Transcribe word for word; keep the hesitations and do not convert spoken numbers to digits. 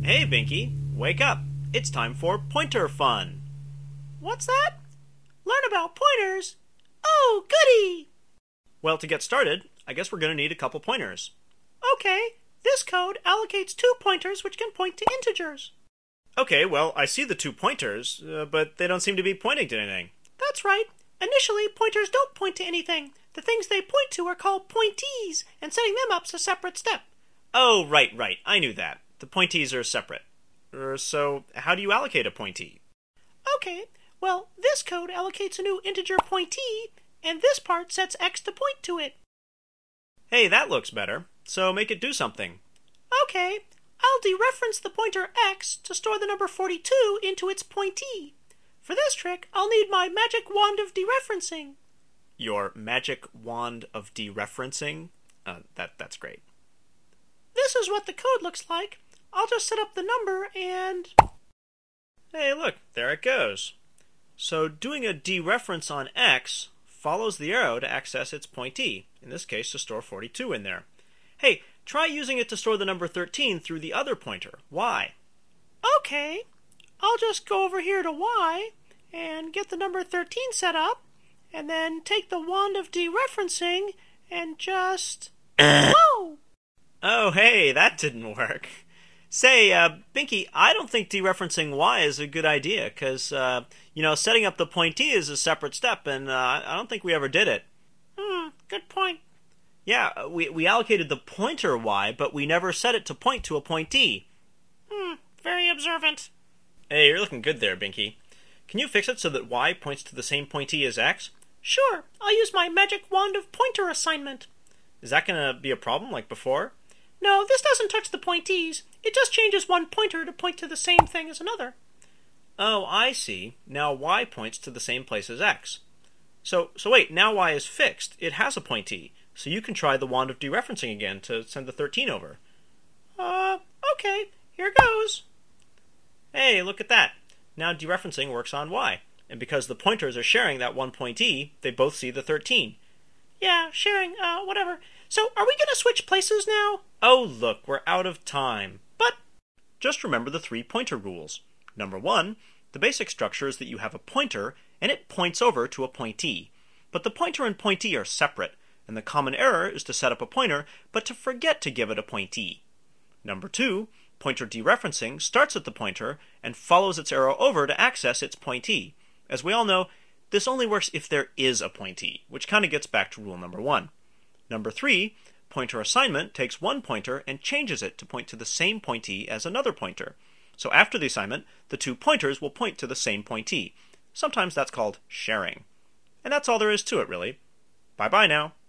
Hey, Binky, wake up. It's time for pointer fun. What's that? Learn about pointers? Oh, goody! Well, to get started, I guess we're going to need a couple pointers. Okay, this code allocates two pointers which can point to integers. Okay, well, I see the two pointers, uh, but they don't seem to be pointing to anything. That's right. Initially, pointers don't point to anything. The things they point to are called pointees, and setting them up's a separate step. Oh, right, right. I knew that. The pointees are separate. Er, so, how do you allocate a pointee? Okay, well, this code allocates a new integer pointee, and this part sets x to point to it. Hey, that looks better. So make it do something. Okay, I'll dereference the pointer x to store the number forty-two into its pointee. For this trick, I'll need my magic wand of dereferencing. Your magic wand of dereferencing? Uh, that, that's great. This is what the code looks like. I'll just set up the number and... Hey, look, there it goes. So doing a dereference on x follows the arrow to access its pointee, in this case to store forty-two in there. Hey, try using it to store the number thirteen through the other pointer, y. Okay, I'll just go over here to y and get the number thirteen set up, and then take the wand of dereferencing and just... Whoa! Oh, hey, that didn't work. Say, uh, Binky, I don't think dereferencing y is a good idea, because, uh, you know, setting up the pointee is a separate step, and uh, I don't think we ever did it. Hmm, good point. Yeah, we, we allocated the pointer y, but we never set it to point to a pointee. Hmm, very observant. Hey, you're looking good there, Binky. Can you fix it so that y points to the same pointee as x? Sure, I'll use my magic wand of pointer assignment. Is that going to be a problem like before? No, this doesn't touch the pointees. It just changes one pointer to point to the same thing as another. Oh, I see. Now y points to the same place as x. So, so wait, now y is fixed. It has a pointee. So you can try the wand of dereferencing again to send the thirteen over. Uh, okay. Here goes. Hey, look at that. Now dereferencing works on y. And because the pointers are sharing that one pointee, they both see the thirteen. Yeah, sharing, uh, whatever. So, are we going to switch places now? Oh, look, we're out of time. But... Just remember the three pointer rules. Number one, the basic structure is that you have a pointer, and it points over to a pointee. But the pointer and pointee are separate, and the common error is to set up a pointer, but to forget to give it a pointee. Number two, pointer dereferencing starts at the pointer and follows its arrow over to access its pointee. As we all know, this only works if there is a pointee, which kind of gets back to rule number one. Number three, pointer assignment takes one pointer and changes it to point to the same pointee as another pointer. So after the assignment, the two pointers will point to the same pointee. Sometimes that's called sharing. And that's all there is to it, really. Bye-bye now.